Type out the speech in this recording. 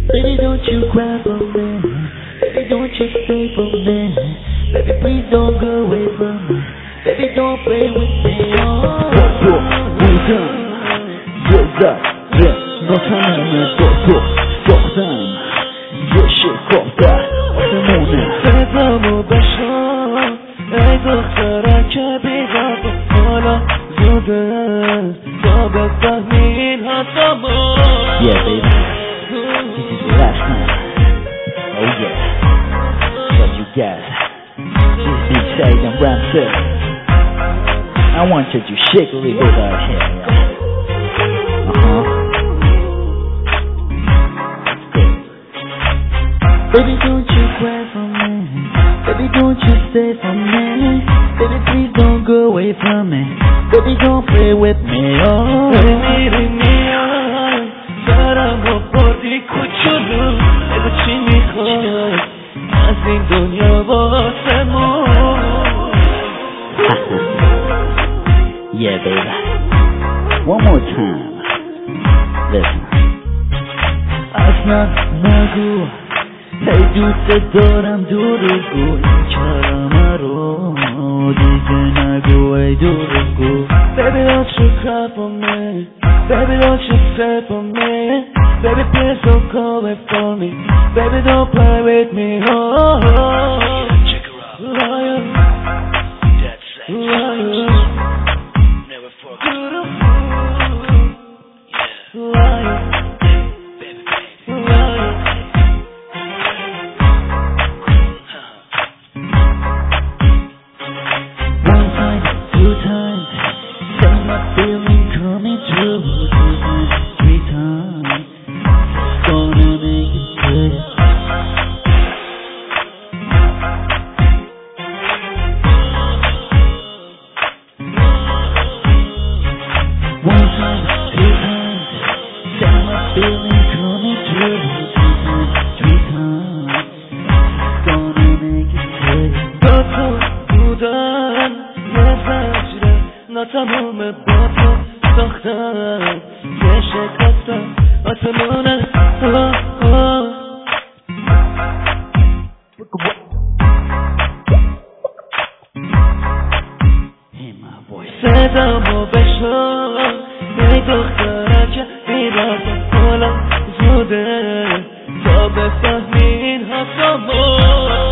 Baby, don't you cry for me. Baby, don't you stay for me. Baby, please don't go away from me. Baby, don't play with me. 너 사랑에 또 예시 꼽다 어머나 세상을 배셔 ای دخترک که بی‌وفا حالا زوده تا بفهمی این حسا ما Yeah baby, this is the last time. Oh yeah, what you got? This big Said and Ramsey. I want you to shake a little bit out here, yeah. Baby, don't you cry for me. Baby, don't you stay for me. Baby, please don't go away from me. Baby, don't play with me. Oh, baby, سرم و بردی کوچولو بگو چی میخوای از این دنیا واسه ما. Yeah baby, one more time. Listen. اصلا نگو هی دوست دارم دروغگو این کلمه رو دیگه نگو ای دروغگو. Baby don't you cry for me. Baby don't you stay for me. Baby please don't go away from me. Baby don't play with me. Oh, check her out. Liar. That's it. Liar. Never forget. Yeah. Liar. Feeling coming true 2 times, 3 times. Gonna make it good. One time, 2 times. Say my feeling coming true 2 times, 3 times. Gonna make it good. 너도 부담 예사시래 너 تمام با تو ساختم یه شکستم آسمونه صدامو بشنو ای دخترک بی‌وفا حالا زوده تا بفهمی این حسامو